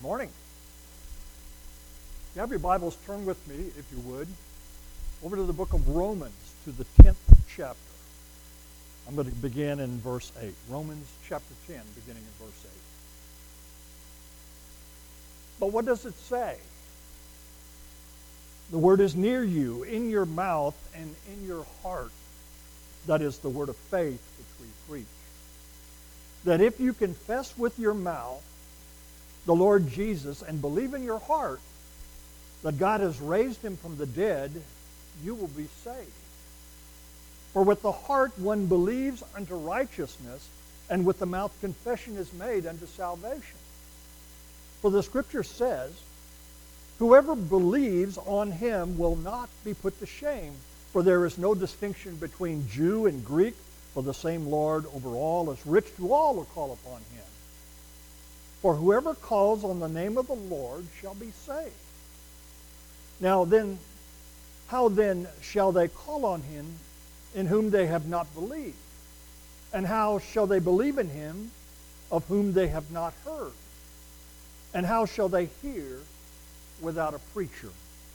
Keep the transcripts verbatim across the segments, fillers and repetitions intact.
Morning. If you have your Bibles, turn with me, if you would, over to the book of Romans, to the tenth chapter. I'm going to begin in verse eight. Romans chapter ten, beginning in verse eight. But what does it say? The word is near you, in your mouth and in your heart. That is the word of faith which we preach. That if you confess with your mouth the Lord Jesus and believe in your heart that God has raised him from the dead, you will be saved. For with the heart one believes unto righteousness, and with the mouth confession is made unto salvation. For the Scripture says, whoever believes on him will not be put to shame, for there is no distinction between Jew and Greek, for the same Lord over all is rich to all who call upon him. For whoever calls on the name of the Lord shall be saved. Now then, how then shall they call on him in whom they have not believed? And how shall they believe in him of whom they have not heard? And how shall they hear without a preacher?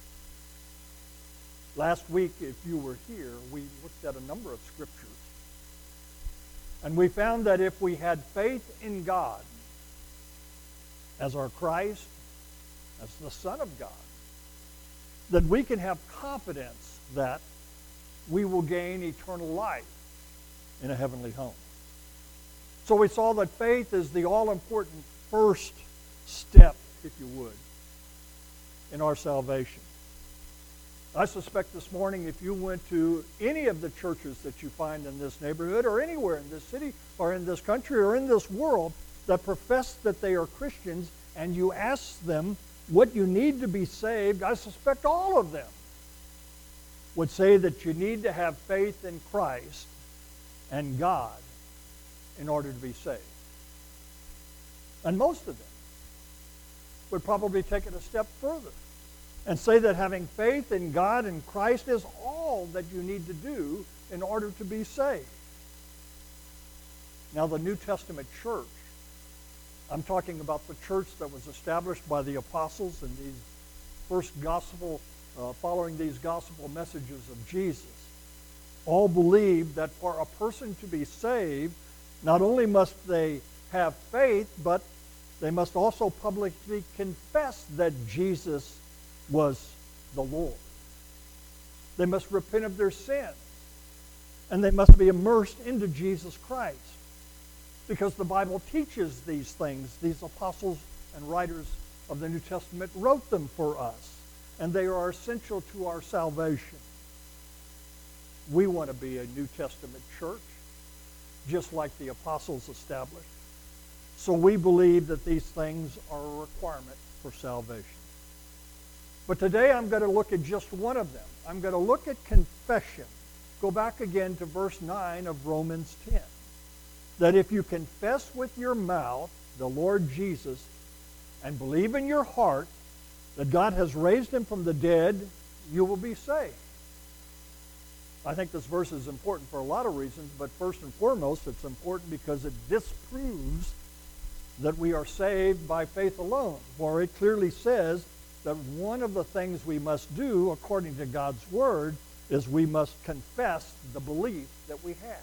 Last week, if you were here, we looked at a number of scriptures. And we found that if we had faith in God as our Christ, as the Son of God, that we can have confidence that we will gain eternal life in a heavenly home. So we saw that faith is the all-important first step, if you would, in our salvation. I suspect this morning if you went to any of the churches that you find in this neighborhood or anywhere in this city or in this country or in this world that profess that they are Christians, and you ask them what you need to be saved, I suspect all of them would say that you need to have faith in Christ and God in order to be saved. And most of them would probably take it a step further and say that having faith in God and Christ is all that you need to do in order to be saved. Now, the New Testament church, I'm talking about the church that was established by the apostles and these first gospel, uh, following these gospel messages of Jesus, all believed that for a person to be saved, not only must they have faith, but they must also publicly confess that Jesus was the Lord. They must repent of their sins, and they must be immersed into Jesus Christ. Because the Bible teaches these things. These apostles and writers of the New Testament wrote them for us, and they are essential to our salvation. We want to be a New Testament church, just like the apostles established. So we believe that these things are a requirement for salvation. But today I'm going to look at just one of them. I'm going to look at confession. Go back again to verse nine of Romans ten. That if you confess with your mouth the Lord Jesus and believe in your heart that God has raised him from the dead, you will be saved. I think this verse is important for a lot of reasons, but first and foremost, it's important because it disproves that we are saved by faith alone. For it clearly says that one of the things we must do, according to God's Word, is we must confess the belief that we have.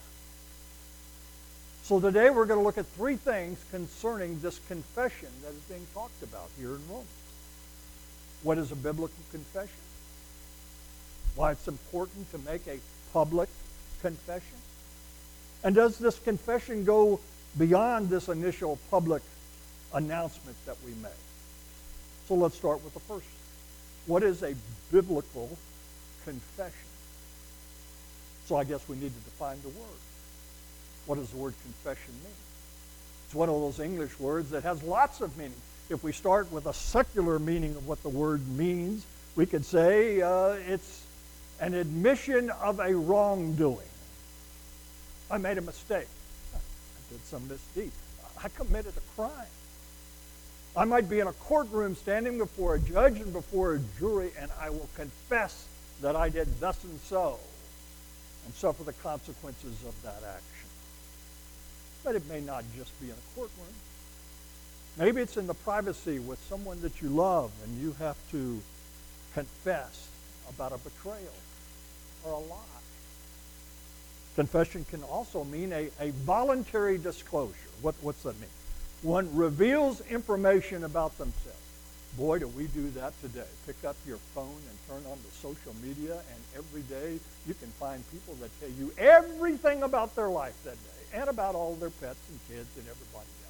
So today we're going to look at three things concerning this confession that is being talked about here in Romans. What is a biblical confession? Why it's important to make a public confession? And does this confession go beyond this initial public announcement that we make? So let's start with the first. What is a biblical confession? So I guess we need to define the word. What does the word confession mean? It's one of those English words that has lots of meaning. If we start with a secular meaning of what the word means, we could say uh, it's an admission of a wrongdoing. I made a mistake. I did some misdeed. I committed a crime. I might be in a courtroom standing before a judge and before a jury, and I will confess that I did thus and so and suffer the consequences of that action. But it may not just be in a courtroom. Maybe it's in the privacy with someone that you love and you have to confess about a betrayal or a lie. Confession can also mean a, a voluntary disclosure. What, what's that mean? One reveals information about themselves. Boy, do we do that today. Pick up your phone and turn on the social media, and every day you can find people that tell you everything about their life that day and about all their pets and kids and everybody else.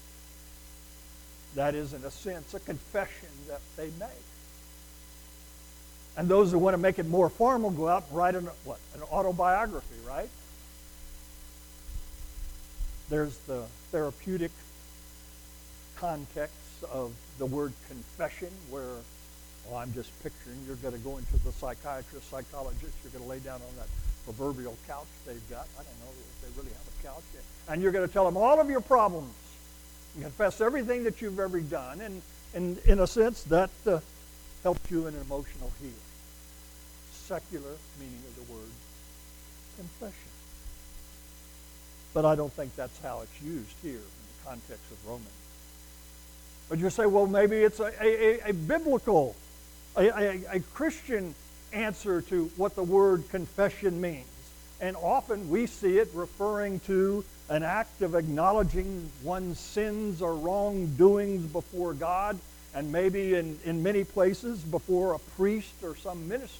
That is, in a sense, a confession that they make. And those who want to make it more formal go out and write an, what, an autobiography, right? There's the therapeutic context of the word confession, where, well, I'm just picturing you're going to go into the psychiatrist, psychologist, you're going to lay down on that proverbial couch they've got. I don't know if they really have a couch yet. And you're going to tell them all of your problems. You confess everything that you've ever done. And, and in a sense, that uh, helps you in emotional healing. Secular meaning of the word confession. But I don't think that's how it's used here in the context of Romans. But you say, well, maybe it's a, a, a biblical, a, a, a Christian answer to what the word confession means. And often we see it referring to an act of acknowledging one's sins or wrongdoings before God, and maybe in, in many places before a priest or some minister.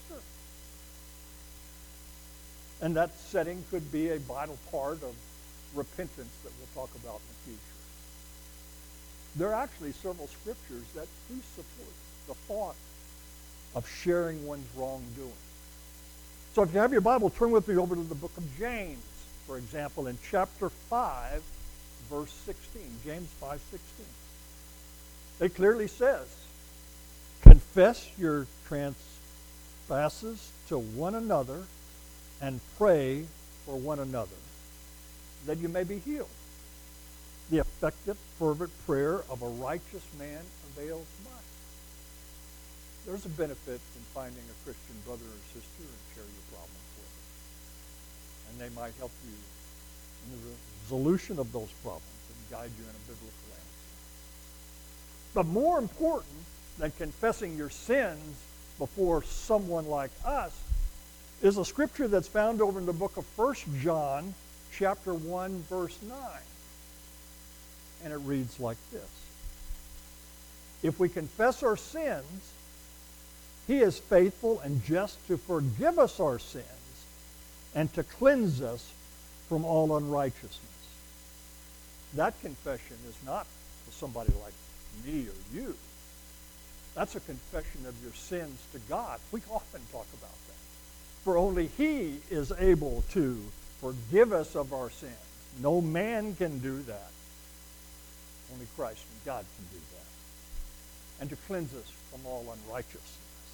And that setting could be a vital part of repentance that we'll talk about in the future. There are actually several scriptures that do support the thought of sharing one's wrongdoing. So if you have your Bible, turn with me over to the book of James, for example, in chapter five, verse sixteen. James five sixteen. It clearly says, confess your trespasses to one another and pray for one another, that you may be healed. The effective, fervent prayer of a righteous man avails much. There's a benefit in finding a Christian brother or sister and share your problems with them. And they might help you in the resolution of those problems and guide you in a biblical answer. But more important than confessing your sins before someone like us is a scripture that's found over in the book of First John, chapter one, verse nine. And it reads like this. If we confess our sins, he is faithful and just to forgive us our sins and to cleanse us from all unrighteousness. That confession is not for somebody like me or you. That's a confession of your sins to God. We often talk about that. For only he is able to forgive us of our sins. No man can do that. Only Christ and God can do that. And to cleanse us from all unrighteousness.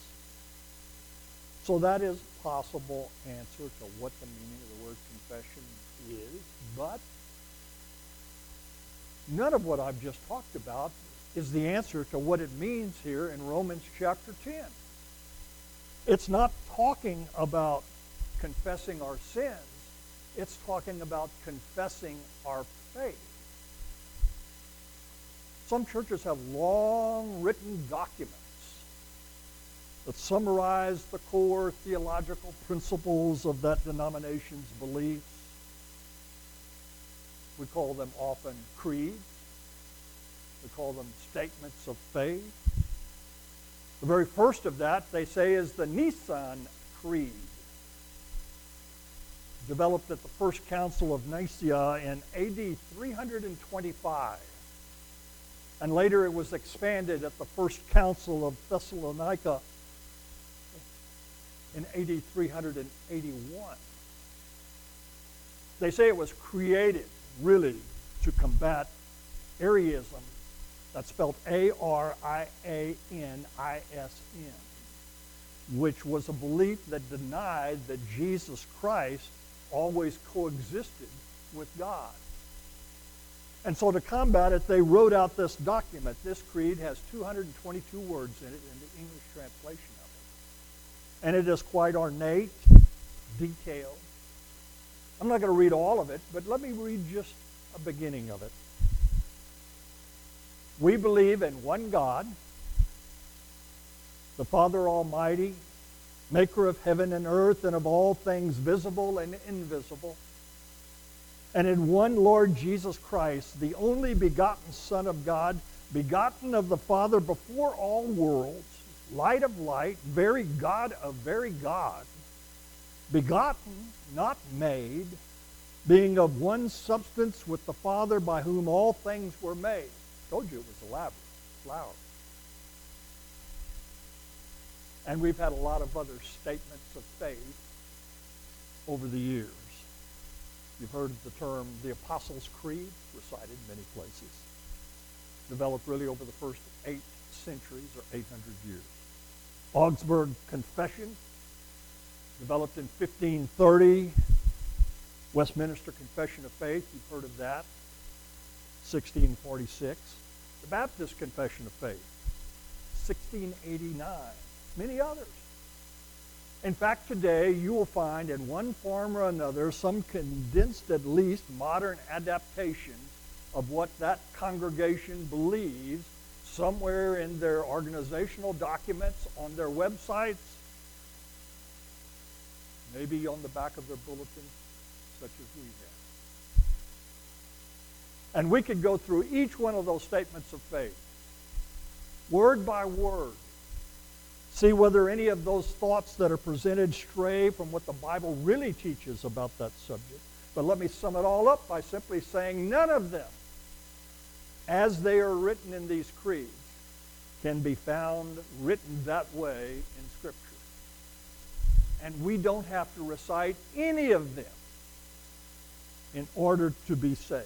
So that is a possible answer to what the meaning of the word confession is. But none of what I've just talked about is the answer to what it means here in Romans chapter ten. It's not talking about confessing our sins. It's talking about confessing our faith. Some churches have long written documents that summarize the core theological principles of that denomination's beliefs. We call them often creeds. We call them statements of faith. The very first of that, they say, is the Nicene Creed, developed at the First Council of Nicaea in A D three twenty-five. And later it was expanded at the First Council of Thessalonica in A D three eighty-one. They say it was created, really, to combat Arianism. That's spelled A R I A N I S N, which was a belief that denied that Jesus Christ always coexisted with God. And so to combat it, they wrote out this document. This creed has two hundred twenty-two words in it in the English translation of it. And it is quite ornate, detailed. I'm not going to read all of it, but let me read just a beginning of it. We believe in one God, the Father Almighty, maker of heaven and earth and of all things visible and invisible, and in one Lord Jesus Christ, the only begotten Son of God, begotten of the Father before all worlds, light of light, very God of very God, begotten, not made, being of one substance with the Father, by whom all things were made. I told you it was elaborate, flowery. And we've had a lot of other statements of faith over the years. You've heard the term the Apostles' Creed, recited many places. Developed really over the first eight centuries or eight hundred years. Augsburg Confession, developed in fifteen thirty. Westminster Confession of Faith, you've heard of that, sixteen forty-six. The Baptist Confession of Faith, sixteen eighty-nine. Many others. In fact, today you will find in one form or another some condensed, at least, modern adaptation of what that congregation believes somewhere in their organizational documents, on their websites, maybe on the back of their bulletin, such as we have. And we could go through each one of those statements of faith, word by word, see whether any of those thoughts that are presented stray from what the Bible really teaches about that subject. But let me sum it all up by simply saying none of them, as they are written in these creeds, can be found written that way in Scripture. And we don't have to recite any of them in order to be saved.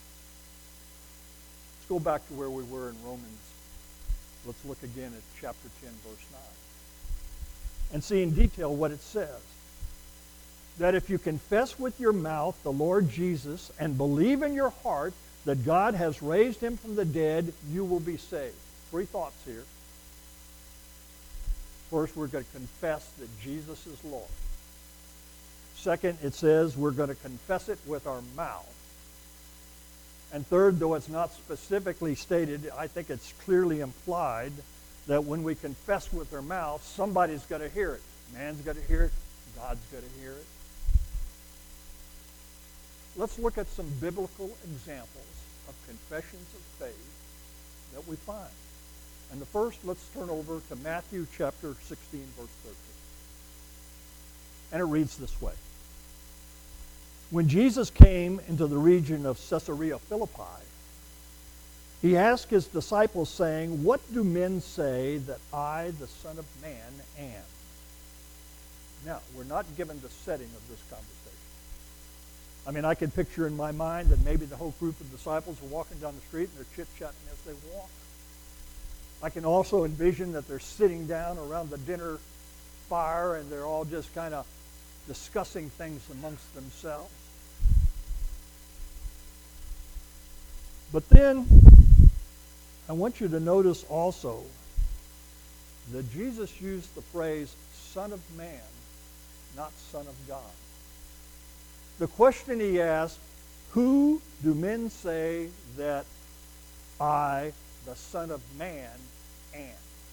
Let's go back to where we were in Romans. Let's look again at chapter ten, verse nine. And see in detail what it says. That if you confess with your mouth the Lord Jesus and believe in your heart that God has raised him from the dead, you will be saved. Three thoughts here. First, we're going to confess that Jesus is Lord. Second, it says we're going to confess it with our mouth. And third, though it's not specifically stated, I think it's clearly implied that when we confess with our mouth, somebody's got to hear it. Man's got to hear it. God's got to hear it. Let's look at some biblical examples of confessions of faith that we find. And the first, let's turn over to Matthew chapter sixteen, verse thirteen. And it reads this way. When Jesus came into the region of Caesarea Philippi, he asked his disciples, saying, "What do men say that I, the Son of Man, am?" Now, we're not given the setting of this conversation. I mean, I can picture in my mind that maybe the whole group of disciples are walking down the street and they're chit-chatting as they walk. I can also envision that they're sitting down around the dinner fire and they're all just kind of discussing things amongst themselves. But then, I want you to notice also that Jesus used the phrase Son of Man, not Son of God. The question he asked, who do men say that I, the Son of Man, am?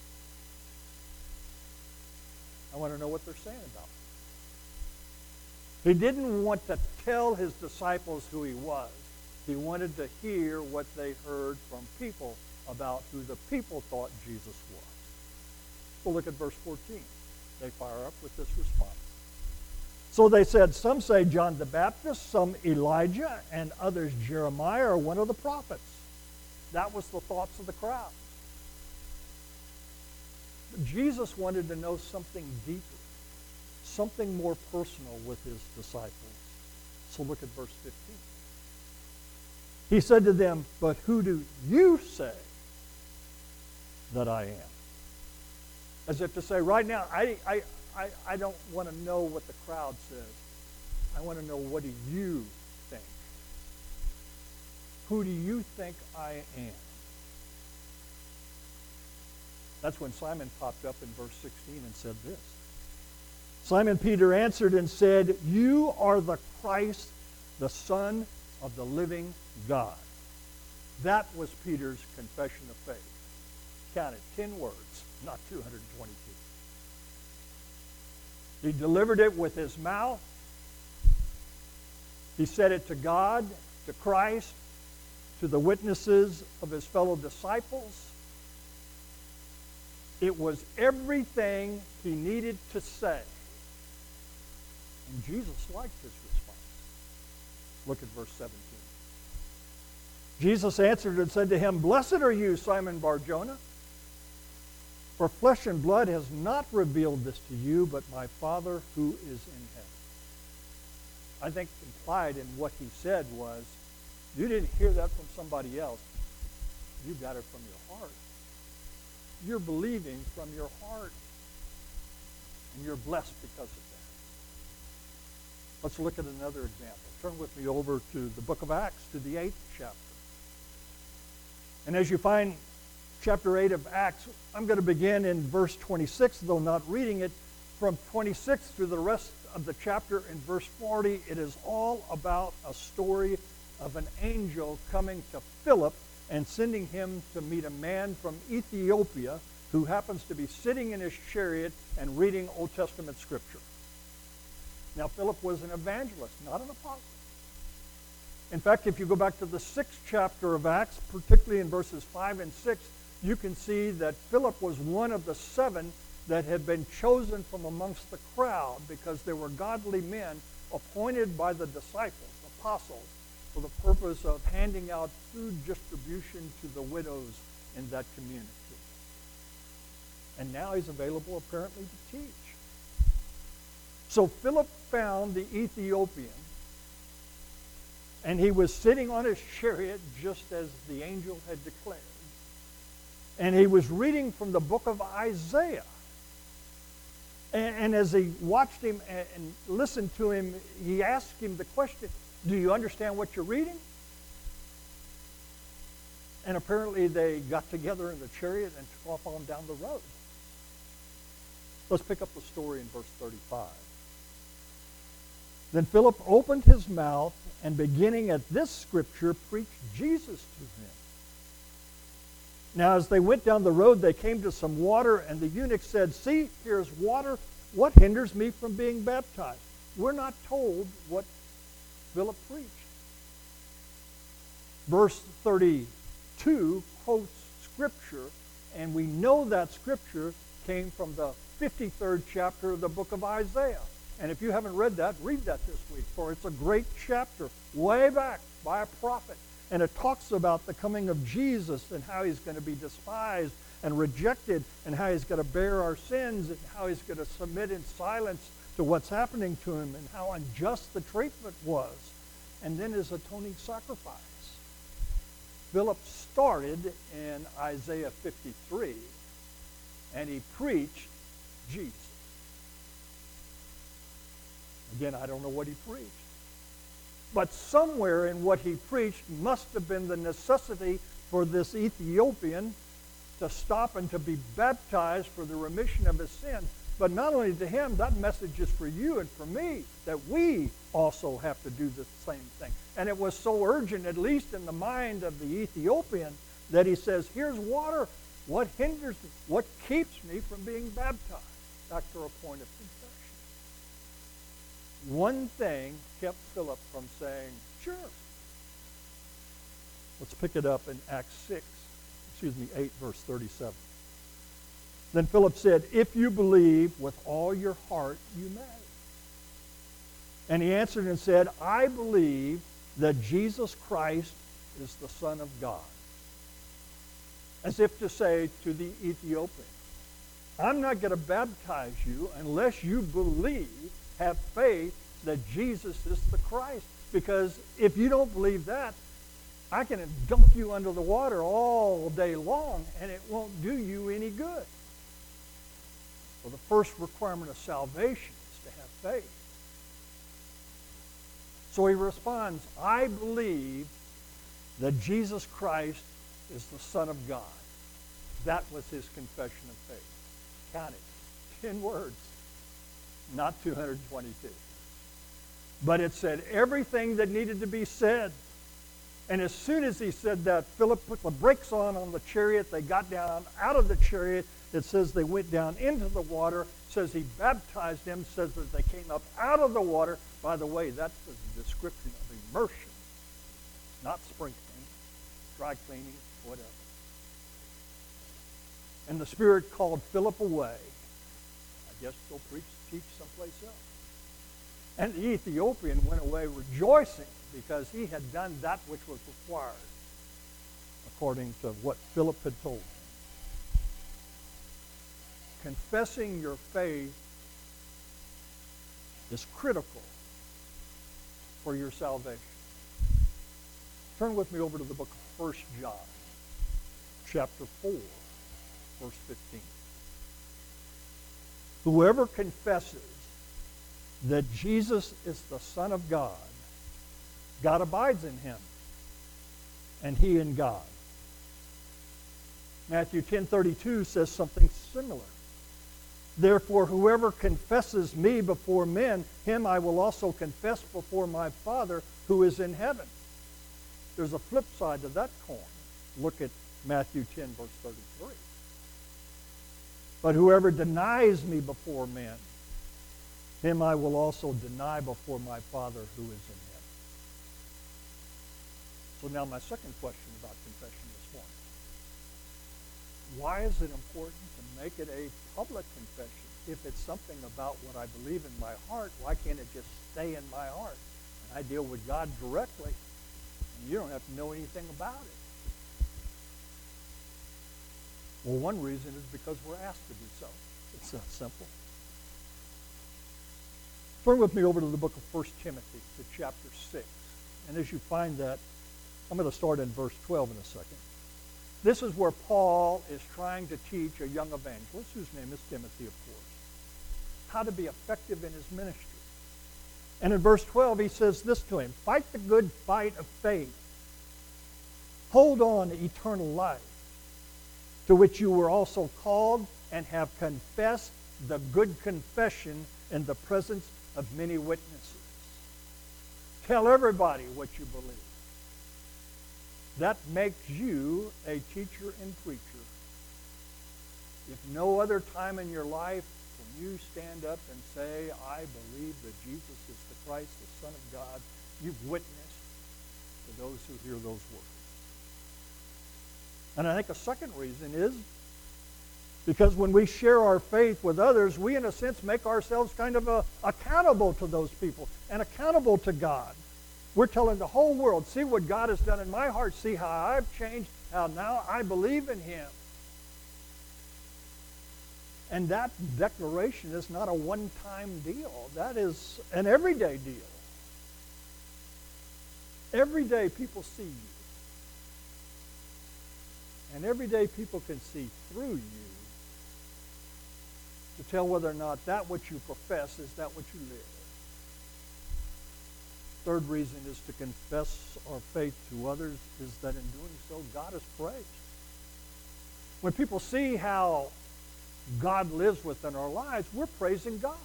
I want to know what they're saying about it. He didn't want to tell his disciples who he was. He wanted to hear what they heard from people about who the people thought Jesus was. We'll look at verse fourteen. They fire up with this response. So they said, some say John the Baptist, some Elijah, and others Jeremiah or one of the prophets. That was the thoughts of the crowd. But Jesus wanted to know something deeper, something more personal with his disciples. So look at verse fifteen. He said to them, "But who do you say that I am?" As if to say, right now, I, I, I, I don't want to know what the crowd says. I want to know, what do you think? Who do you think I am? That's when Simon popped up in verse sixteen and said this. Simon Peter answered and said, "You are the Christ, the Son of the living God." That was Peter's confession of faith. Count it, ten words, not two hundred twenty-two. He delivered it with his mouth. He said it to God, to Christ, to the witnesses of his fellow disciples. It was everything he needed to say. And Jesus liked his response. Look at verse seventeen. Jesus answered and said to him, "Blessed are you, Simon Bar-Jonah, for flesh and blood has not revealed this to you, but my Father who is in heaven." I think implied in what he said was, you didn't hear that from somebody else. You got it from your heart. You're believing from your heart. And you're blessed because of that. Let's look at another example. Turn with me over to the book of Acts, to the eighth chapter. And as you find chapter eight of Acts, I'm going to begin in verse twenty-six, though not reading it. From twenty-six through the rest of the chapter in verse forty, it is all about a story of an angel coming to Philip and sending him to meet a man from Ethiopia who happens to be sitting in his chariot and reading Old Testament scripture. Now, Philip was an evangelist, not an apostle. In fact, if you go back to the sixth chapter of Acts, particularly in verses five and six, you can see that Philip was one of the seven that had been chosen from amongst the crowd because they were godly men appointed by the disciples, apostles, for the purpose of handing out food distribution to the widows in that community. And now he's available apparently to teach. So Philip found the Ethiopian, and he was sitting on his chariot just as the angel had declared. And he was reading from the book of Isaiah. And, and as he watched him and, and listened to him, he asked him the question, "Do you understand what you're reading?" And apparently they got together in the chariot and took off on down the road. Let's pick up the story in verse thirty-five. Then Philip opened his mouth and beginning at this scripture preached Jesus to him. Now as they went down the road, they came to some water, and the eunuch said, "See, here's water. What hinders me from being baptized?" We're not told what Philip preached. Verse thirty-two quotes scripture, and we know that scripture came from the fifty-third chapter of the book of Isaiah. And if you haven't read that, read that this week, for it's a great chapter, way back by a prophet. And it talks about the coming of Jesus and how he's going to be despised and rejected and how he's going to bear our sins and how he's going to submit in silence to what's happening to him and how unjust the treatment was. And then his atoning sacrifice. Philip started in Isaiah fifty-three, and he preached Jesus. Again, I don't know what he preached. But somewhere in what he preached must have been the necessity for this Ethiopian to stop and to be baptized for the remission of his sins. But not only to him, that message is for you and for me, that we also have to do the same thing. And it was so urgent, at least in the mind of the Ethiopian, that he says, "Here's water. What hinders me? What keeps me from being baptized?" Back to a point of confession. One thing kept Philip from saying, "Sure." Let's pick it up in Acts six, excuse me, eight, verse thirty-seven. Then Philip said, "If you believe with all your heart, you may." And he answered and said, "I believe that Jesus Christ is the Son of God." As if to say to the Ethiopian, I'm not going to baptize you unless you believe, have faith that Jesus is the Christ. Because if you don't believe that, I can dunk you under the water all day long and it won't do you any good. Well, the first requirement of salvation is to have faith. So he responds, "I believe that Jesus Christ is the Son of God." That was his confession of faith. Count it. Ten words. Not two hundred twenty-two. But it said everything that needed to be said. And as soon as he said that, Philip put the brakes on on the chariot. They got down out of the chariot. It says they went down into the water. It says he baptized them. It says that they came up out of the water. By the way, that's a description of immersion, not sprinkling, dry cleaning, whatever. And the Spirit called Philip away. I guess go preach, teach someplace else. And the Ethiopian went away rejoicing because he had done that which was required, according to what Philip had told him. Confessing your faith is critical for your salvation. Turn with me over to the book of First John, chapter four, verse fifteen. Whoever confesses that Jesus is the Son of God, God abides in him, and he in God. Matthew ten thirty-two says something similar. Therefore, whoever confesses me before men, him I will also confess before my Father who is in heaven. There's a flip side to that coin. Look at Matthew ten, verse thirty-three. But whoever denies me before men, him I will also deny before my Father who is in heaven. So now my second question about confession this morning. Why is it important to make it a public confession? If it's something about what I believe in my heart, why can't it just stay in my heart? And I deal with God directly, and you don't have to know anything about it. Well, one reason is because we're asked to do so. It's that simple. Turn with me over to the book of First Timothy, to chapter six. And as you find that, I'm going to start in verse twelve in a second. This is where Paul is trying to teach a young evangelist, whose name is Timothy, of course, how to be effective in his ministry. And in verse twelve, he says this to him: fight the good fight of faith. Hold on to eternal life, to which you were also called and have confessed the good confession in the presence of many witnesses. Tell everybody what you believe. That makes you a teacher and preacher. If no other time in your life when you stand up and say, I believe that Jesus is the Christ, the Son of God, you've witnessed to those who hear those words. And I think a second reason is because when we share our faith with others, we in a sense make ourselves kind of uh, accountable to those people and accountable to God. We're telling the whole world, see what God has done in my heart, see how I've changed, how now I believe in him. And that declaration is not a one-time deal. That is an everyday deal. Every day people see you. And every day people can see through you to tell whether or not that which you profess is that which you live. Third reason is to confess our faith to others is that in doing so, God is praised. When people see how God lives within our lives, we're praising God.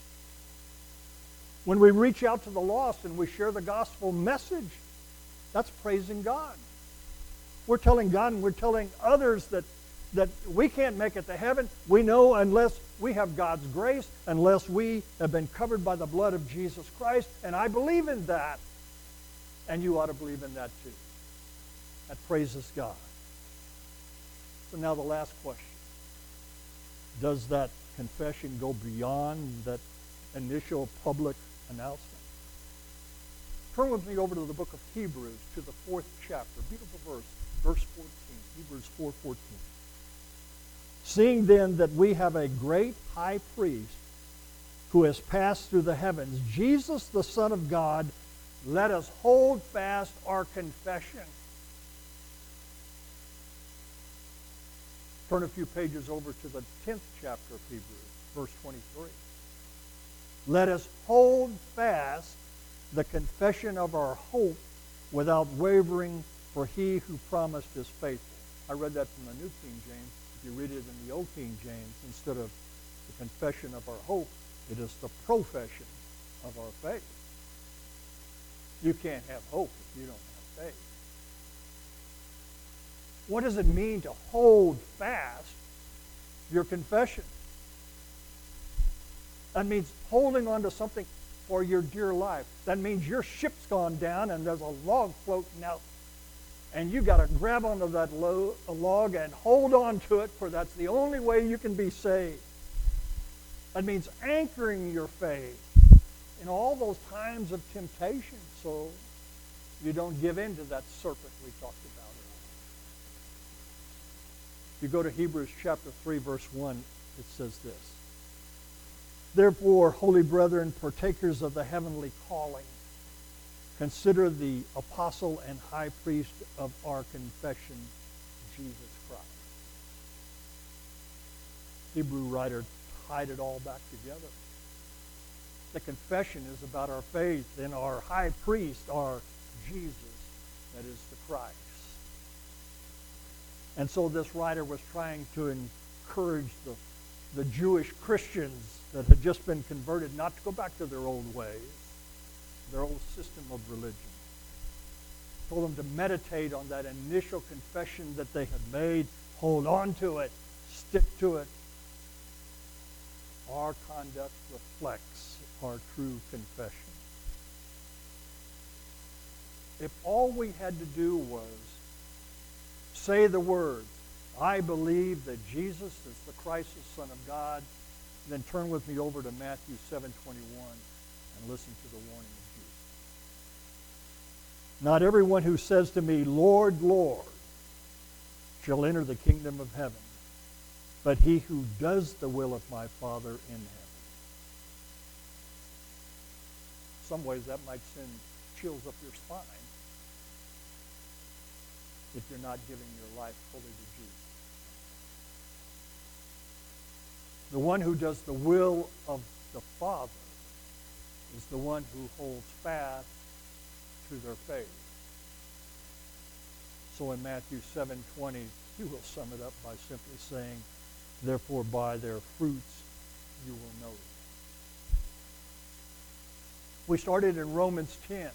When we reach out to the lost and we share the gospel message, that's praising God. We're telling God and we're telling others that, that we can't make it to heaven. We know unless we have God's grace, unless we have been covered by the blood of Jesus Christ, and I believe in that. And you ought to believe in that too. That praises God. So now the last question. Does that confession go beyond that initial public announcement? Turn with me over to the book of Hebrews, to the fourth chapter. Beautiful verse, verse fourteen. Hebrews four fourteen. Seeing then that we have a great high priest who has passed through the heavens, Jesus the Son of God, let us hold fast our confession. Turn a few pages over to the tenth chapter of Hebrews, verse twenty-three. Let us hold fast the confession of our hope without wavering, for he who promised is faithful. I read that from the New King James. If you read it in the Old King James, instead of the confession of our hope, it is the profession of our faith. You can't have hope if you don't have faith. What does it mean to hold fast your confession? That means holding on to something for your dear life. That means your ship's gone down and there's a log floating out. And you got to grab onto that lo- log and hold on to it, for that's the only way you can be saved. That means anchoring your faith in all those times of temptation so you don't give in to that serpent we talked about earlier. If you go to Hebrews chapter three, verse one, it says this. Therefore, holy brethren, partakers of the heavenly calling, consider the apostle and high priest of our confession, Jesus Christ. Hebrew writer tied it all back together. The confession is about our faith in our high priest, our Jesus, that is the Christ. And so this writer was trying to encourage the, the Jewish Christians that had just been converted not to go back to their old ways, their old system of religion. Told them to meditate on that initial confession that they had made, hold on to it, stick to it. Our conduct reflects our true confession. If all we had to do was say the words, I believe that Jesus is the Christ, the Son of God, then turn with me over to Matthew seven twenty-one and listen to the warning of Jesus. Not everyone who says to me, Lord, Lord, shall enter the kingdom of heaven, but he who does the will of my Father in heaven. Some ways that might send chills up your spine if you're not giving your life fully to Jesus. The one who does the will of the Father is the one who holds fast to their faith. So in Matthew seven twenty, he will sum it up by simply saying, therefore by their fruits you will know them. We started in Romans ten.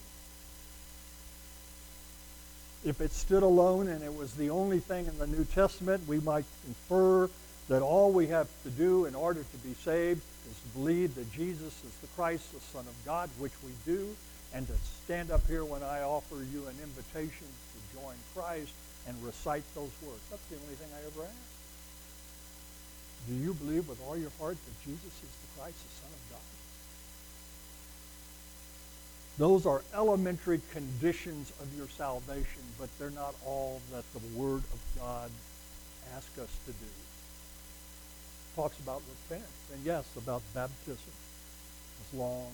If it stood alone and it was the only thing in the New Testament, we might infer that all we have to do in order to be saved is to believe that Jesus is the Christ, the Son of God, which we do, and to stand up here when I offer you an invitation to join Christ and recite those words. That's the only thing I ever ask. Do you believe with all your heart that Jesus is the Christ, the Son of God? Those are elementary conditions of your salvation, but they're not all that the Word of God asks us to do. It talks about repentance, and yes, about baptism. As long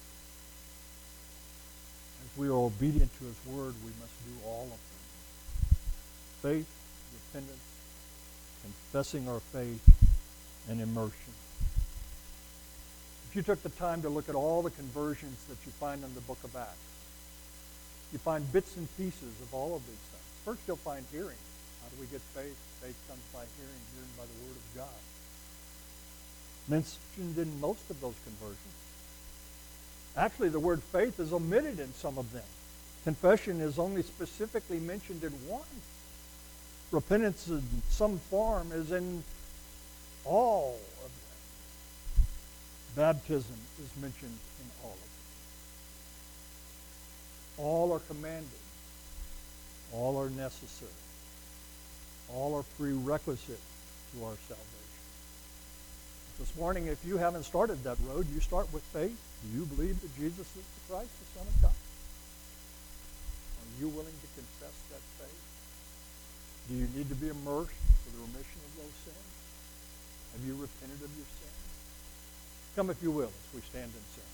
as we are obedient to His Word, we must do all of them. Faith, repentance, confessing our faith, and immersion. If you took the time to look at all the conversions that you find in the book of Acts, you find bits and pieces of all of these things. First, you'll find hearing. How do we get faith? Faith comes by hearing, hearing by the Word of God. Mentioned in most of those conversions. Actually, the word faith is omitted in some of them. Confession is only specifically mentioned in one. Repentance in some form is in all of them. Baptism is mentioned in all of them. All are commanded. All are necessary. All are prerequisite to our salvation. This morning, if you haven't started that road, you start with faith. Do you believe that Jesus is the Christ, the Son of God? Are you willing to confess that faith? Do you need to be immersed for the remission of those sins? Have you repented of your sins? Come if you will as we stand and sing.